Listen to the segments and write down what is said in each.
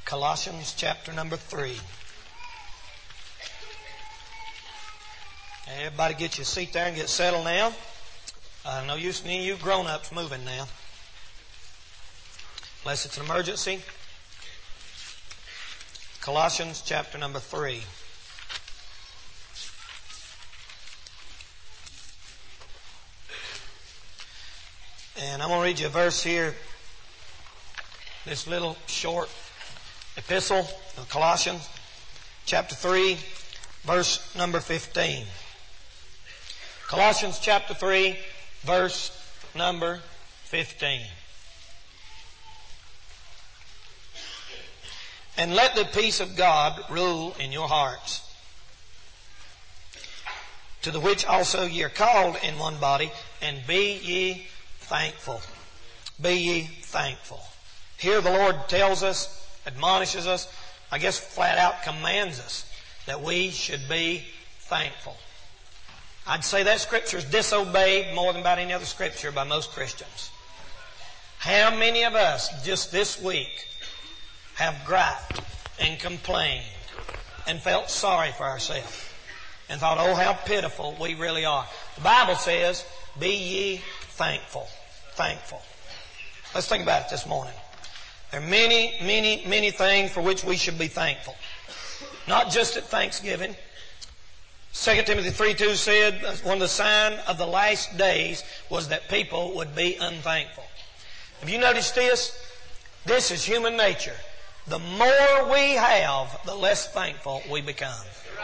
Colossians chapter number 3. Everybody get your seat there and get settled now. No use in any of you grown-ups moving now. Unless it's an emergency. Colossians chapter number 3. And I'm going to read you a verse here. This little short epistle of Colossians chapter 3, verse number 15. Colossians chapter 3, verse number 15. And let the peace of God rule in your hearts, to the which also ye are called in one body, and be ye thankful. Be ye thankful. Here the Lord tells us, admonishes us, I guess flat out commands us that we should be thankful. I'd say that scripture is disobeyed more than about any other scripture by most Christians. How many of us just this week have griped and complained and felt sorry for ourselves and thought, oh, how pitiful we really are? The Bible says, be ye thankful. Thankful. Let's think about it this morning. There are many, many, many things for which we should be thankful. Not just at Thanksgiving. 2 Timothy 3:2 said one of the signs of the last days was that people would be unthankful. Have you noticed this? This is human nature. The more we have, the less thankful we become.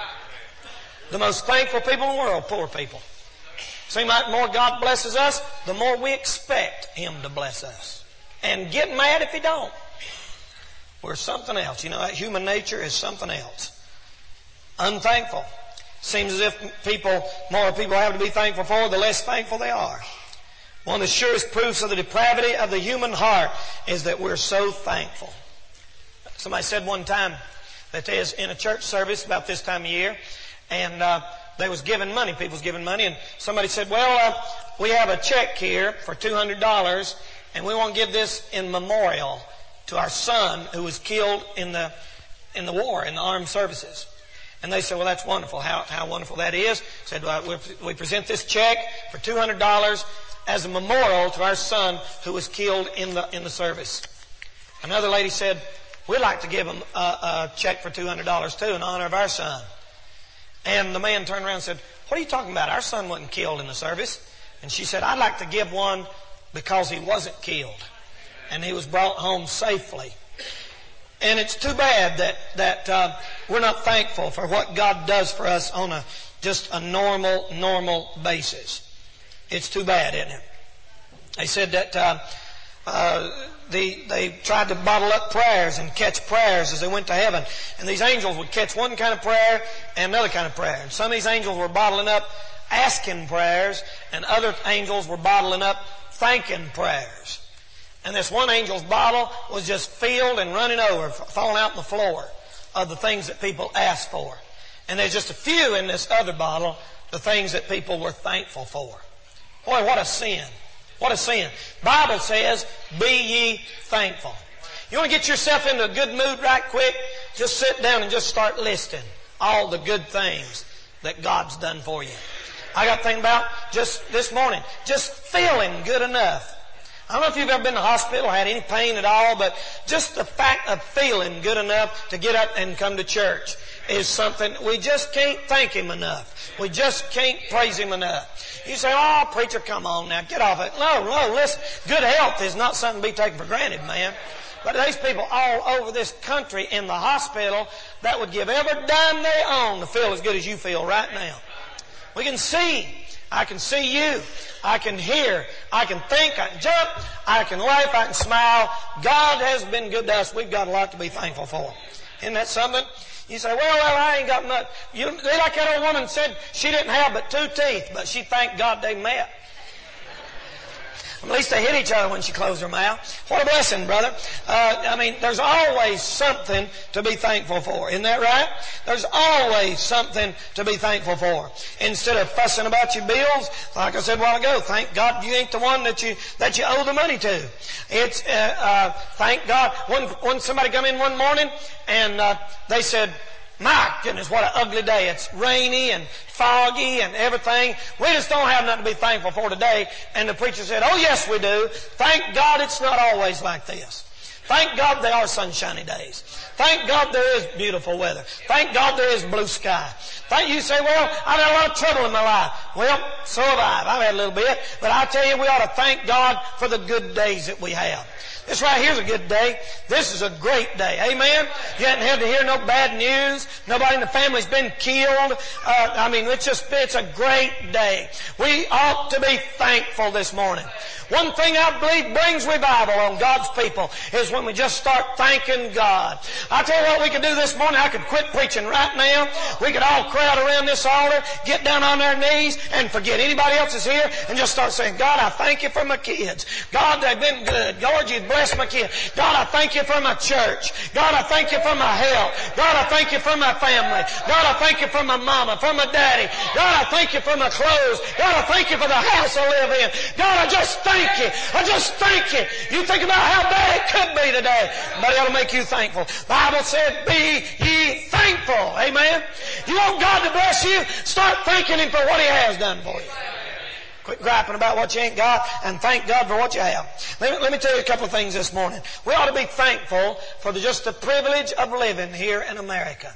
The most thankful people in the world, poor people. Seems like the more God blesses us, the more we expect Him to bless us. And get mad if He don't. We're something else. You know, human nature is something else. Unthankful. Seems as if more people have to be thankful for, the less thankful they are. One of the surest proofs of the depravity of the human heart is that we're so thankful. Somebody said one time that they was in a church service about this time of year, and they was giving money. People was giving money, and somebody said, well, we have a check here for $200, and we want to give this in memorial to our son who was killed in the war, in the armed services. And they said, well, that's wonderful. How wonderful that is. Said, we present this check for $200 as a memorial to our son who was killed in the service. Another lady said, we'd like to give him a check for $200 too in honor of our son. And the man turned around and said, what are you talking about? Our son wasn't killed in the service. And she said, I'd like to give one because he wasn't killed and he was brought home safely. And it's too bad that we're not thankful for what God does for us on just a normal basis. It's too bad, isn't it? They said that they tried to bottle up prayers and catch prayers as they went to heaven. And these angels would catch one kind of prayer and another kind of prayer. And some of these angels were bottling up asking prayers, and other angels were bottling up thanking prayers. And this one angel's bottle was just filled and running over, falling out on the floor of the things that people asked for. And there's just a few in this other bottle, the things that people were thankful for. Boy, what a sin. What a sin. Bible says, be ye thankful. You want to get yourself into a good mood right quick? Just sit down and just start listing all the good things that God's done for you. I got thinking about just this morning, just feeling good enough. I don't know if you've ever been to the hospital or had any pain at all, but just the fact of feeling good enough to get up and come to church is something we just can't thank Him enough. We just can't praise Him enough. You say, oh, preacher, come on now, get off it. No, listen, good health is not something to be taken for granted, man. But there's people all over this country in the hospital that would give every dime they own to feel as good as you feel right now. We can see. I can see you. I can hear. I can think. I can jump. I can laugh. I can smile. God has been good to us. We've got a lot to be thankful for. Isn't that something? You say, well, I ain't got much. Like that old woman said, she didn't have but 2 teeth, but she thanked God they met. At least they hit each other when she closed her mouth. What a blessing, brother. There's always something to be thankful for. Isn't that right? There's always something to be thankful for. Instead of fussing about your bills, like I said a while ago, thank God you ain't the one that you owe the money to. It's, thank God. When somebody come in one morning and, they said, my goodness, what an ugly day. It's rainy and foggy and everything. We just don't have nothing to be thankful for today. And the preacher said, oh yes we do. Thank God it's not always like this. Thank God there are sunshiny days. Thank God there is beautiful weather. Thank God there is blue sky. You say, well, I've had a lot of trouble in my life. Well, so have I. I've had a little bit. But I tell you, we ought to thank God for the good days that we have. This right here's a good day. This is a great day. Amen? You haven't had to hear no bad news. Nobody in the family's been killed. It's a great day. We ought to be thankful this morning. One thing I believe brings revival on God's people is when we just start thanking God. I tell you what we could do this morning. I could quit preaching right now. We could all crowd around this altar, get down on our knees, and forget anybody else is here, and just start saying, God, I thank you for my kids. God, they've been good. Lord, you bless my kids. God, I thank you for my church. God, I thank you for my health. God, I thank you for my family. God, I thank you for my mama, for my daddy. God, I thank you for my clothes. God, I thank you for the house I live in. God, I just thank you. I just thank you. You think about how bad it could be today, but it'll make you thankful. The Bible said, be ye thankful. Amen? You want God to bless you? Start thanking Him for what He has done for you. Quit griping about what you ain't got and thank God for what you have. Let me tell you a couple of things this morning. We ought to be thankful for just the privilege of living here in America.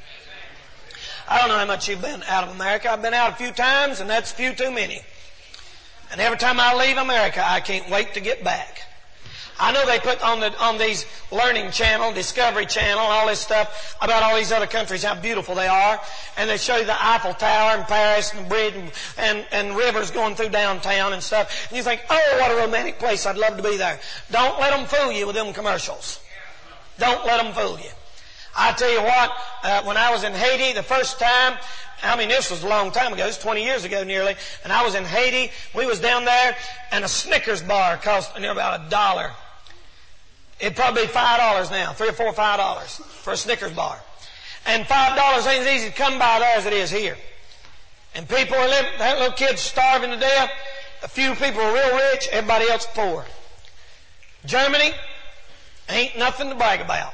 I don't know how much you've been out of America. I've been out a few times, and that's few too many. And every time I leave America, I can't wait to get back. I know they put on these Learning Channel, Discovery Channel, all this stuff about all these other countries, how beautiful they are. And they show you the Eiffel Tower in Paris and the bridge and rivers going through downtown and stuff. And you think, oh, what a romantic place. I'd love to be there. Don't let them fool you with them commercials. Don't let them fool you. I tell you what, when I was in Haiti the first time, this was a long time ago. This was 20 years ago nearly. And I was in Haiti. We was down there, and a Snickers bar cost about $1. It'd probably be $5 now, $3 or $4 or $5 for a Snickers bar. And $5 ain't as easy to come by there as it is here. And people are living, that little kids starving to death. A few people are real rich, everybody else poor. Germany ain't nothing to brag about.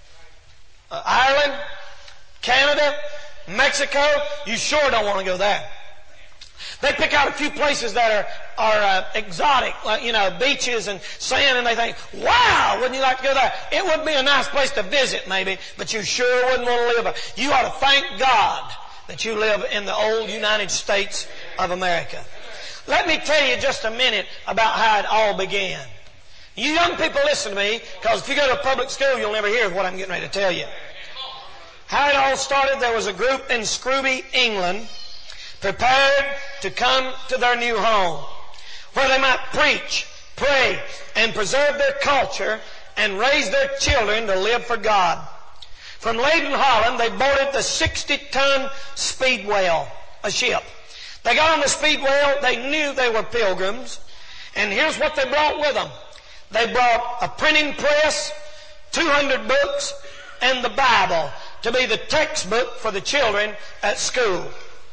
Ireland, Canada, Mexico, you sure don't want to go there. They pick out a few places that are exotic, like, beaches and sand, and they think, wow, wouldn't you like to go there? It would be a nice place to visit maybe, but you sure wouldn't want to live there. You ought to thank God that you live in the old United States of America. Let me tell you just a minute about how it all began. You young people listen to me, because if you go to a public school, you'll never hear what I'm getting ready to tell you. How it all started, there was a group in Scrooby, England, prepared to come to their new home, where they might preach, pray, and preserve their culture and raise their children to live for God. From Leyden, Holland, they boarded the 60-ton speed whale, a ship. They got on the speed whale, they knew they were pilgrims, and here's what they brought with them. They brought a printing press, 200 books, and the Bible to be the textbook for the children at school.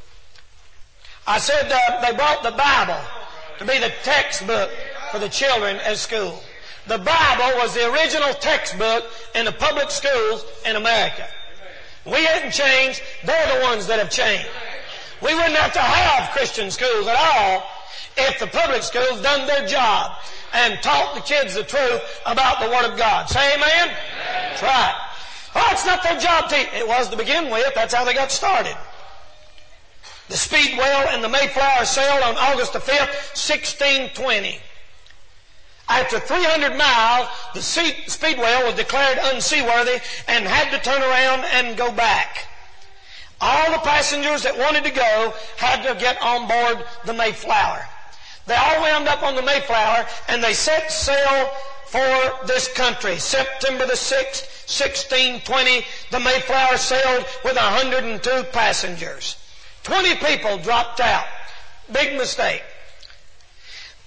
I said they brought the Bible to be the textbook for the children at school. The Bible was the original textbook in the public schools in America. We hadn't changed. They're the ones that have changed. We wouldn't have to have Christian schools at all if the public schools done their job and taught the kids the truth about the Word of God. Say amen? Amen. That's right. Oh, it's not their job to... It was to begin with. That's how they got started. The Speed Whale and the Mayflower sailed on August the 5th, 1620. After 300 miles, the Speed Whale was declared unseaworthy and had to turn around and go back. All the passengers that wanted to go had to get on board the Mayflower. They all wound up on the Mayflower, and they set sail for this country. September the 6th, 1620, the Mayflower sailed with 102 passengers. 20 people dropped out. Big mistake.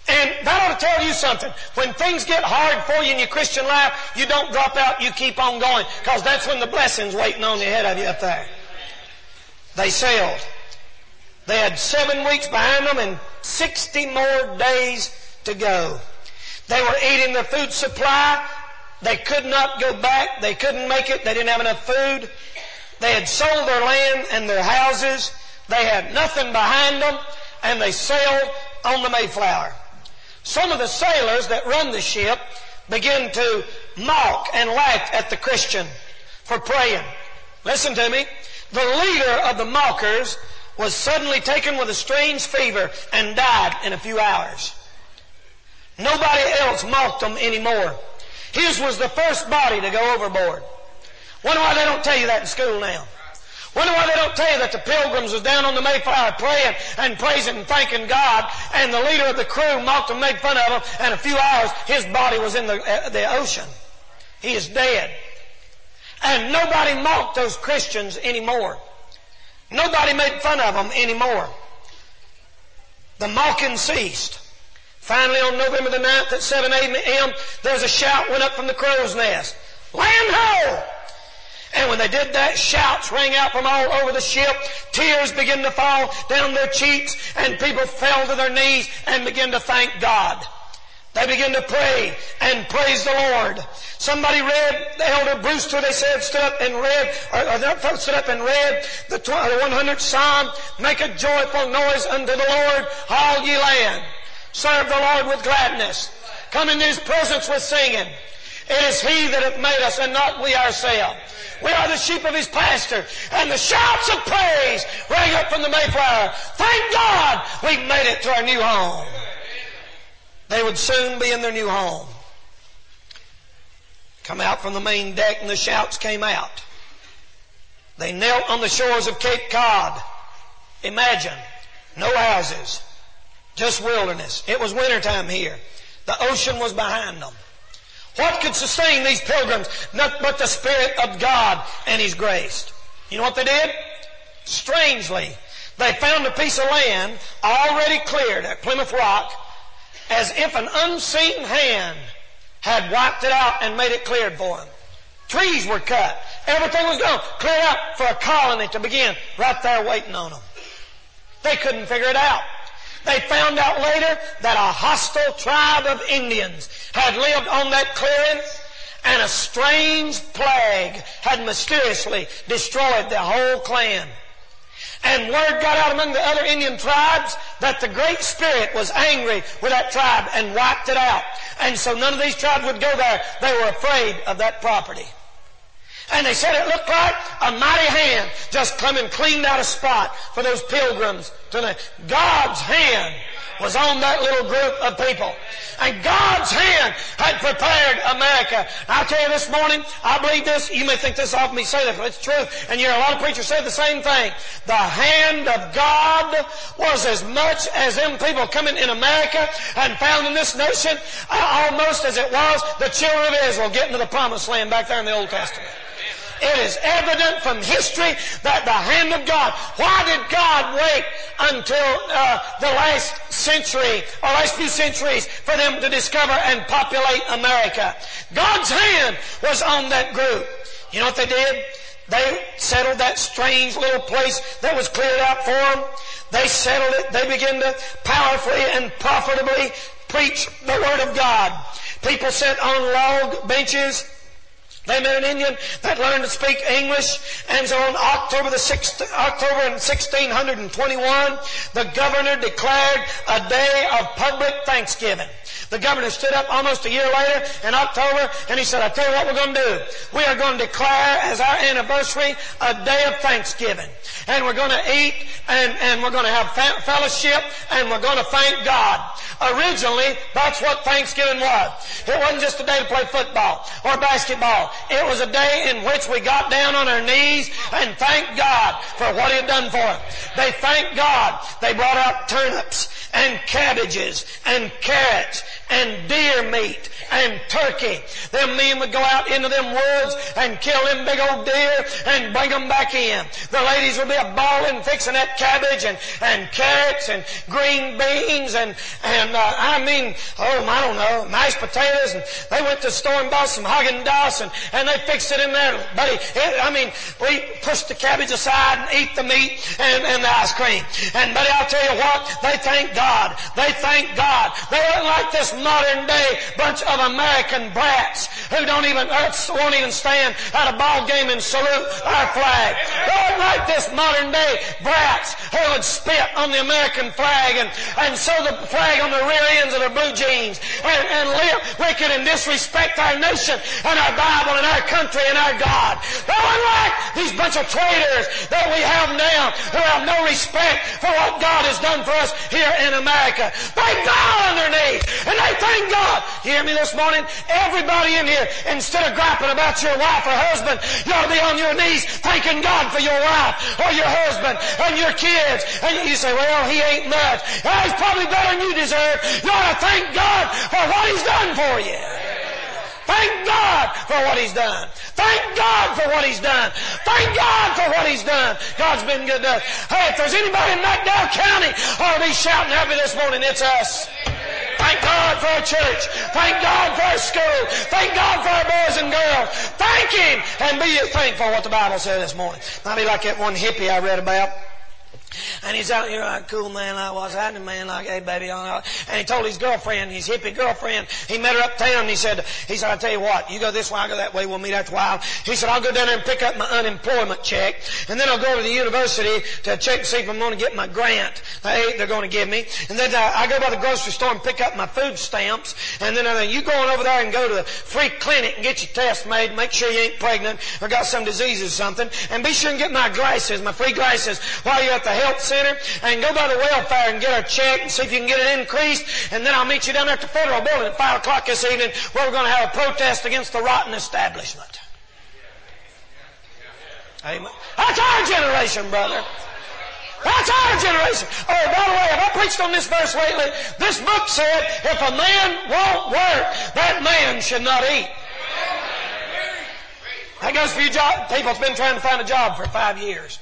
And that ought to tell you something. When things get hard for you in your Christian life, you don't drop out, you keep on going, because that's when the blessing's waiting on the head of you up there. They sailed. They had 7 weeks behind them and 60 more days to go. They were eating their food supply. They could not go back. They couldn't make it. They didn't have enough food. They had sold their land and their houses. They had nothing behind them, and they sailed on the Mayflower. Some of the sailors that run the ship began to mock and laugh at the Christian for praying. Listen to me. The leader of the mockers was suddenly taken with a strange fever and died in a few hours. Nobody else mocked them anymore. His was the first body to go overboard. Wonder why they don't tell you that in school now. Wonder why they don't tell you that the Pilgrims was down on the Mayflower praying and praising and thanking God, and the leader of the crew mocked them, made fun of them, and in a few hours his body was in the ocean. He is dead. And nobody mocked those Christians anymore. Nobody made fun of them anymore. The mocking ceased. Finally, on November the 9th at 7 a.m., there's a shout went up from the crow's nest. Land ho! And when they did that, shouts rang out from all over the ship. Tears began to fall down their cheeks, and people fell to their knees and began to thank God. They began to pray and praise the Lord. Somebody read, the Elder Brewster, they said, stood up and read the 100th Psalm. Make a joyful noise unto the Lord, all ye land. Serve the Lord with gladness. Come into His presence with singing. It is He that hath made us, and not we ourselves. We are the sheep of His pasture. And the shouts of praise rang up from the Mayflower. Thank God we've made it to our new home. They would soon be in their new home. Come out from the main deck, and the shouts came out. They knelt on the shores of Cape Cod. Imagine, no houses, just wilderness. It was wintertime here. The ocean was behind them. What could sustain these pilgrims? Not but the Spirit of God and His grace. You know what they did? Strangely, they found a piece of land already cleared at Plymouth Rock, as if an unseen hand had wiped it out and made it cleared for them. Trees were cut. Everything was gone. Cleared out for a colony to begin right there waiting on them. They couldn't figure it out. They found out later that a hostile tribe of Indians had lived on that clearing, and a strange plague had mysteriously destroyed their whole clan. And word got out among the other Indian tribes that the Great Spirit was angry with that tribe and wiped it out. And so none of these tribes would go there. They were afraid of that property. And they said it looked like a mighty hand just come and cleaned out a spot for those pilgrims. God's hand was on that little group of people. And God's hand had prepared America. I'll tell you this morning, I believe this. You may think this off me say this, but it's true. And you hear a lot of preachers say the same thing. The hand of God was as much as them people coming in America and founding this nation, almost as it was the children of Israel getting to the promised land back there in the Old Testament. It is evident from history that the hand of God. Why did God wait until the last century or last few centuries for them to discover and populate America? God's hand was on that group. You know what they did? They settled that strange little place that was cleared out for them. They settled it. They began to powerfully and profitably preach the Word of God. People sat on log benches. They met an Indian that learned to speak English, and so on October in 1621, the governor declared a day of public thanksgiving. The governor stood up almost a year later in October, and he said, I tell you what we're going to do. We are going to declare as our anniversary a day of thanksgiving. And we're going to eat, and we're going to have fellowship, and we're going to thank God. Originally, that's what Thanksgiving was. It wasn't just a day to play football or basketball. It was a day in which we got down on our knees and thanked God for what He had done for us. They thanked God. They brought out turnips and cabbages and carrots and deer meat and turkey. Them men would go out into them woods and kill them big old deer and bring them back in. The ladies would be a-balling, fixing that cabbage and carrots and green beans and I don't know, mashed potatoes. And they went to the store and bought some Haagen-Dazs and they fixed it in there. Buddy, we pushed the cabbage aside and eat the meat and the ice cream. And buddy, I'll tell you what, they thank God. They thank God. They aren't like this modern day bunch of American brats who won't even stand at a ball game and salute our flag. They aren't like this modern day brats who would spit on the American flag and sew the flag on the rear ends of their blue jeans and live wicked and disrespect our nation and our Bible and our country and our God. They aren't like these bunch of traitors that we have now who have no respect for what God has done for us here in America. They go on their knees and they thank God. You hear me this morning? Everybody in here, instead of griping about your wife or husband, you ought to be on your knees thanking God for your wife or your husband and your kids. And you say, well, he ain't much. Well, he's probably better than you deserve. You ought to thank God for what he's done for you. Thank God for what he's done. Thank God for what he's done. Thank God for what he's done. God's been good to us. Hey, if there's anybody in McDowell County ought to be shouting happy this morning, it's us. Thank God for our church. Thank God for our school. Thank God for our boys and girls. Thank him and be thankful what the Bible said this morning. Might be like that one hippie I read about. And he's out here like a cool man like what's happening, man, like, hey baby, and he told his girlfriend, his hippie girlfriend, he met her uptown and he said, I'll tell you what, you go this way, I go that way, we'll meet after a while. He said, I'll go down there and pick up my unemployment check, and then I'll go to the university to check and see if I'm going to get my grant they're going to give me. And then I go by the grocery store and pick up my food stamps, and then you go on over there and go to the free clinic and get your test made, make sure you ain't pregnant or got some disease or something, and be sure and get my glasses, my free glasses, while you're at the health center, and go by the welfare and get a check and see if you can get it increased, and then I'll meet you down there at the Federal Building at 5 o'clock this evening where we're going to have a protest against the rotten establishment. Amen. That's our generation, brother. That's our generation. Oh, by the way, have I preached on this verse lately? This book said, if a man won't work, that man should not eat. That goes for you people that's been trying to find a job for 5 years.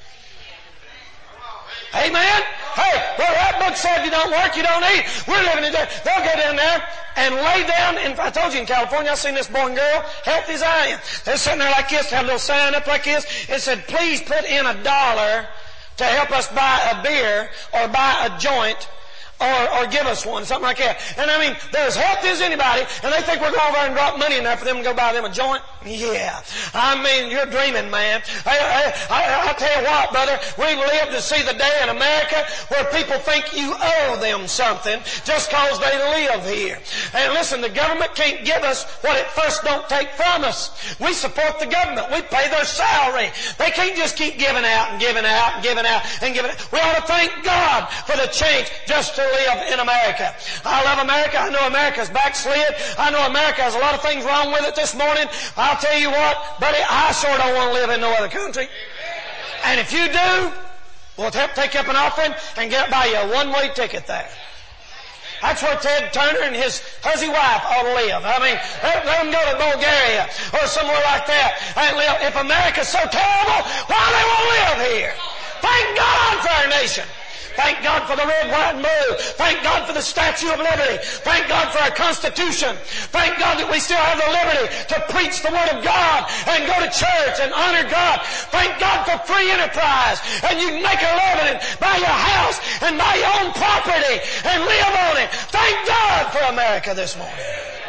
Amen? Hey, well, that book said you don't work, you don't eat. We're living in there. They'll go down there and lay down. And I told you in California, I've seen this boy and girl, healthy as I am. They're sitting there like this, have a little sign up like this. It said, please put in $1 to help us buy a beer or buy a joint or give us one, something like that. And I mean, they're as healthy as anybody, and they think we're going over and drop money in there for them to go buy them a joint. Yeah. I mean, you're dreaming, man. I'll tell you what, brother, we live to see the day in America where people think you owe them something just cause they live here. And listen, the government can't give us what it first don't take from us. We support the government. We pay their salary. They can't just keep giving out and giving out and giving out and giving out. We ought to thank God for the change just to live in America. I love America. I know America's backslid. I know America has a lot of things wrong with it this morning. I'll tell you what, buddy, I sure don't want to live in no other country. And if you do, we'll take up an offering and buy you a one-way ticket there. That's where Ted Turner and his huszy wife ought to live. I mean, let them go to Bulgaria or somewhere like that and live. If America's so terrible, why they won't live here? Thank God for our nation. Thank God for the red, white, and blue. Thank God for the Statue of Liberty. Thank God for our Constitution. Thank God that we still have the liberty to preach the Word of God and go to church and honor God. Thank God for free enterprise. And you can make a living, buy your house, and buy your own property and live on it. Thank God for America this morning.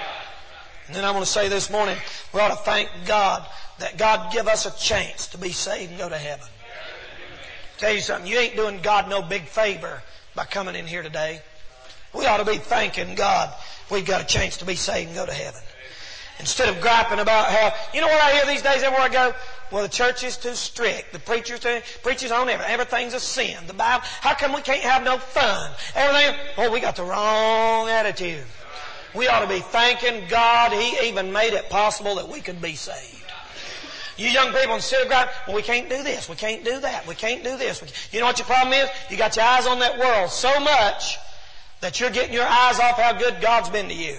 And then I want to say this morning, we ought to thank God that God give us a chance to be saved and go to heaven. Tell you something, you ain't doing God no big favor by coming in here today. We ought to be thanking God we've got a chance to be saved and go to heaven. Instead of griping about how, you know what I hear these days everywhere I go? Well, the church is too strict. The preachers on everything. Everything's a sin. The Bible, how come we can't have no fun? Everything, well, we got the wrong attitude. We ought to be thanking God He even made it possible that we could be saved. You young people instead of griping, well, we can't do this, we can't do that, we can't do this. You know what your problem is? You got your eyes on that world so much That you're getting your eyes off how good God's been to you.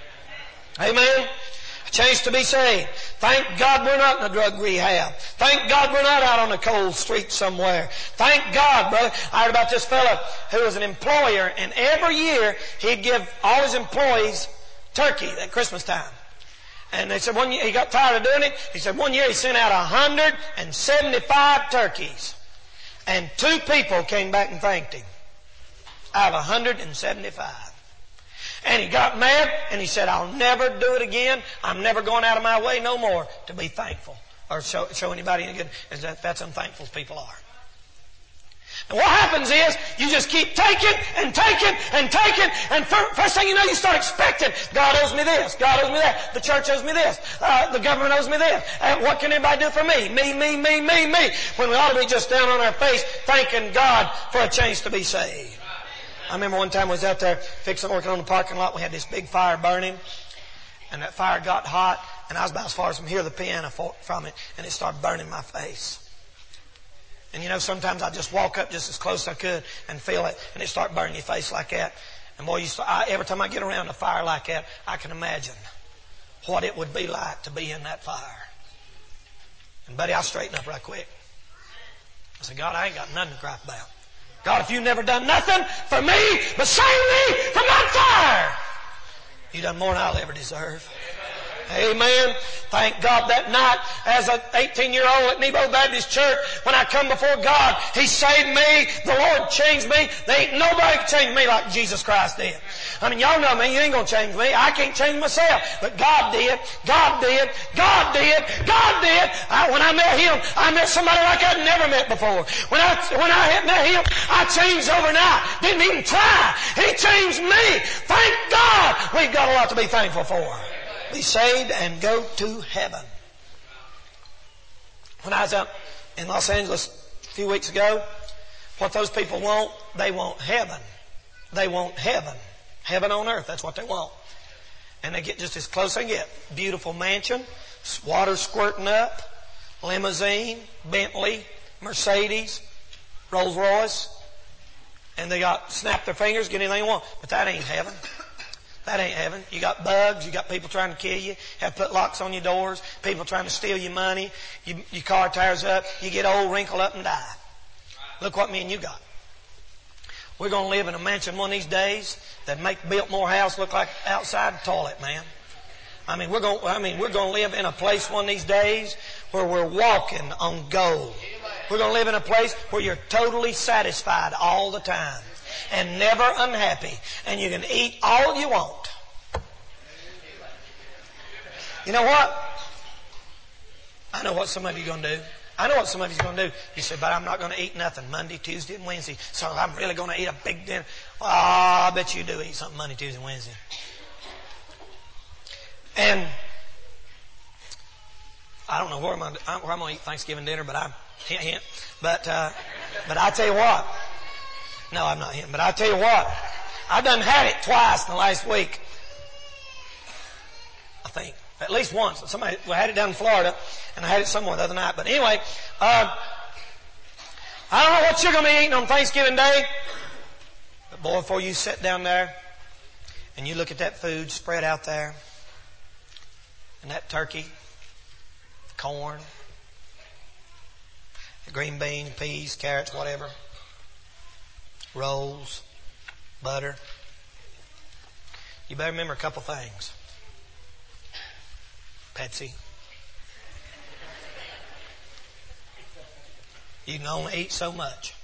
Amen? A chance to be saved. Thank God we're not in a drug rehab. Thank God we're not out on a cold street somewhere. Thank God, brother. I heard about this fella who was an employer, and every year he'd give all his employees turkey at Christmas time. And they said one year, he got tired of doing it. He said one year he sent out 175 turkeys. And 2 people came back and thanked him. Out of 175. And he got mad and he said, I'll never do it again. I'm never going out of my way no more to be thankful or show anybody any good. That's unthankful as people are. And what happens is you just keep taking and taking and taking, and first thing you know you start expecting, God owes me this, God owes me that, the church owes me this, the government owes me this, and what can anybody do for me? Me. When we ought to be just down on our face thanking God for a chance to be saved. I remember one time I was out there working on the parking lot. We had this big fire burning, and that fire got hot, and I was about as far as from here to the piano from it, and it started burning my face. And you know, sometimes I just walk up just as close as I could and feel it, and it start burning your face like that. And boy, every time I get around a fire like that, I can imagine what it would be like to be in that fire. And buddy, I straightened up right quick. I said, God, I ain't got nothing to gripe about. God, if you've never done nothing for me but save me from that fire, you've done more than I'll ever deserve. Amen. Thank God that night as an 18-year-old at Nebo Baptist Church, when I come before God, He saved me. The Lord changed me. There ain't nobody can change me like Jesus Christ did. I mean, y'all know me. You ain't going to change me. I can't change myself. But God did. God did. God did. God did. When I met Him, I met somebody like I'd never met before. When I met Him, I changed overnight. Didn't even try. He changed me. Thank God. We've got a lot to be thankful for. Be saved and go to heaven. When I was out in Los Angeles a few weeks ago, what those people want, they want heaven. They want heaven. Heaven on earth, that's what they want. And they get just as close as they get. Beautiful mansion, water squirting up, limousine, Bentley, Mercedes, Rolls Royce. And they snap their fingers, get anything they want. But that ain't heaven. That ain't heaven. You got bugs. You got people trying to kill you. Have to put locks on your doors. People trying to steal your money. Your car tires up. You get old, wrinkle up, and die. Look what me and you got. We're going to live in a mansion one of these days that make Biltmore House look like outside toilet, man. I mean, we're going to live in a place one of these days where we're walking on gold. We're going to live in a place where you're totally satisfied all the time. And never unhappy. And you can eat all you want. You know what? I know what some of you are going to do. I know what some of you are going to do. You say, but I'm not going to eat nothing Monday, Tuesday, and Wednesday. So I'm really going to eat a big dinner. Oh, I bet you do eat something Monday, Tuesday, and Wednesday. And I don't know where I'm going to eat Thanksgiving dinner, but But I tell you what. No, I'm not him. But I tell you what, I've done had it twice in the last week. I think. At least once. Somebody had it down in Florida, and I had it somewhere the other night. But anyway, I don't know what you're going to be eating on Thanksgiving Day. But boy, before you sit down there and you look at that food spread out there, and that turkey, corn, the green beans, peas, carrots, whatever, rolls, butter. You better remember a couple things. Pepsi. You can only eat so much.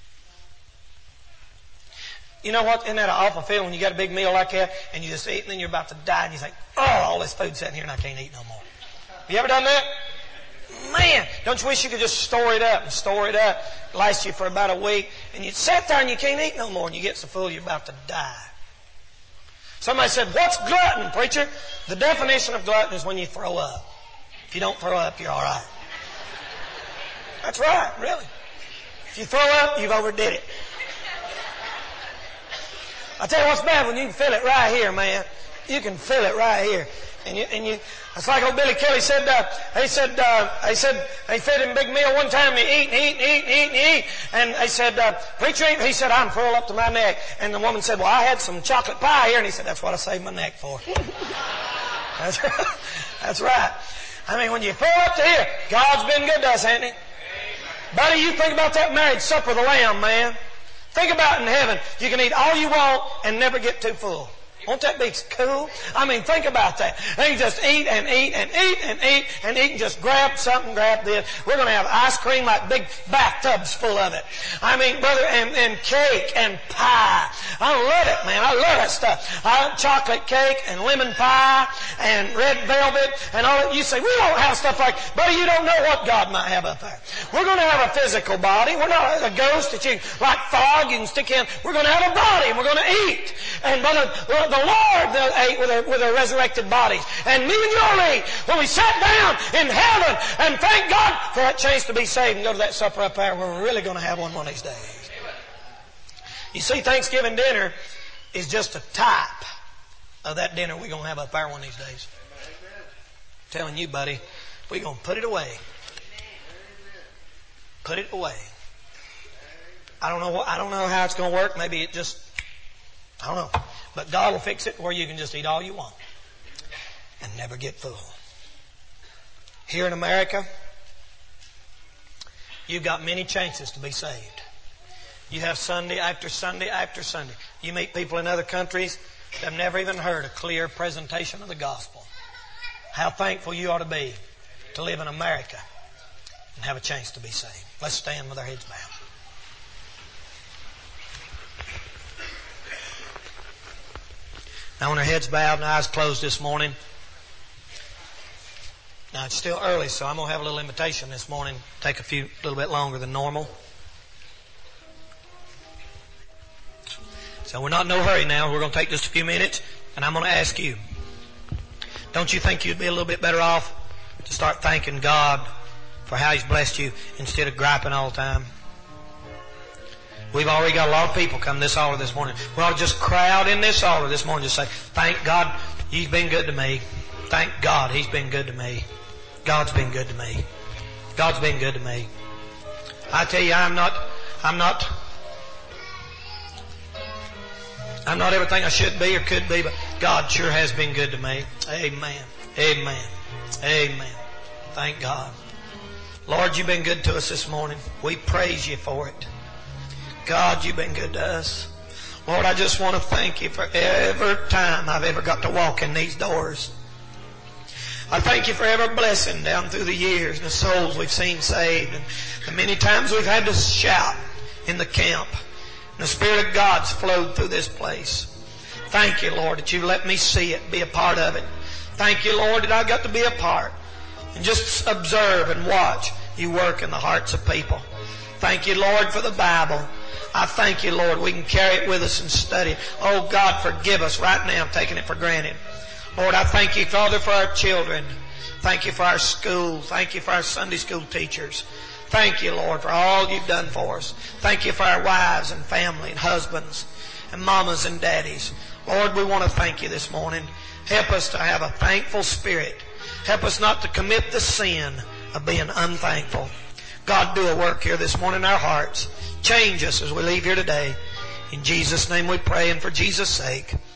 You know what? Isn't that an awful feeling when you got a big meal like that and you just eat and then you're about to die and you think, oh, all this food's sitting here and I can't eat no more. Have you ever done that? Man, don't you wish you could just store it up and store it up? It lasts you for about a week. And you sit there and you can't eat no more and you get so full you're about to die. Somebody said, what's glutton, preacher? The definition of glutton is when you throw up. If you don't throw up, you're all right. That's right, really. If you throw up, you've overdid it. I tell you what's bad when you can feel it right here, man. You can feel it right here. It's like old Billy Kelly said, he fed him a big meal one time and he eat. And they said, preacher, he said, I'm full up to my neck. And the woman said, well, I had some chocolate pie here. And he said, that's what I saved my neck for. That's right. I mean, when you full up to here, God's been good to us, hasn't He? Buddy, you think about that marriage supper of the Lamb, man. Think about in heaven, you can eat all you want and never get too full. Won't that be cool? I mean, think about that. And you just eat and eat and eat and eat and eat and just grab something, grab this. We're going to have ice cream like big bathtubs full of it. I mean, brother, and cake and pie. I love it, man. I love that stuff. Chocolate cake and lemon pie and red velvet and all that. You say, we don't have stuff like that. Buddy, you don't know what God might have up there. We're going to have a physical body. We're not a ghost that you, like fog, you can stick in. We're going to have a body and we're going to eat. And brother, the Lord ate with their resurrected bodies. And me and you'll eat when we sat down in heaven and thank God for that chance to be saved and go to that supper up there where we're really going to have one of these days. You see, Thanksgiving dinner is just a type of that dinner we're going to have up there one of these days. I'm telling you, buddy, we're going to put it away. Put it away. I don't know how it's going to work. Maybe it just, I don't know. But God will fix it where you can just eat all you want and never get full. Here in America, you've got many chances to be saved. You have Sunday after Sunday after Sunday. You meet people in other countries that have never even heard a clear presentation of the gospel. How thankful you ought to be to live in America and have a chance to be saved. Let's stand with our heads bowed. Now, when our heads bowed and eyes closed this morning, now it's still early, so I'm going to have a little invitation this morning. Take a little bit longer than normal. So we're not in no hurry now. We're going to take just a few minutes, and I'm going to ask you, don't you think you'd be a little bit better off to start thanking God for how He's blessed you instead of griping all the time? We've already got a lot of people come to this altar this morning. We ought to just crowd in this altar this morning and just say, thank God He's been good to me. Thank God He's been good to me. God's been good to me. God's been good to me. I tell you, I'm not everything I should be or could be, but God sure has been good to me. Amen. Amen. Amen. Thank God. Lord, you've been good to us this morning. We praise you for it. God, you've been good to us. Lord, I just want to thank you for every time I've ever got to walk in these doors. I thank you for every blessing down through the years and the souls we've seen saved and the many times we've had to shout in the camp. And the Spirit of God's flowed through this place. Thank you, Lord, that you let me see it, be a part of it. Thank you, Lord, that I got to be a part and just observe and watch you work in the hearts of people. Thank you, Lord, for the Bible. I thank you, Lord, we can carry it with us and study it. Oh, God, forgive us right now. I'm taking it for granted. Lord, I thank you, Father, for our children. Thank you for our school. Thank you for our Sunday school teachers. Thank you, Lord, for all you've done for us. Thank you for our wives and family and husbands and mamas and daddies. Lord, we want to thank you this morning. Help us to have a thankful spirit. Help us not to commit the sin of being unthankful. God, do a work here this morning in our hearts. Change us as we leave here today. In Jesus' name we pray and for Jesus' sake.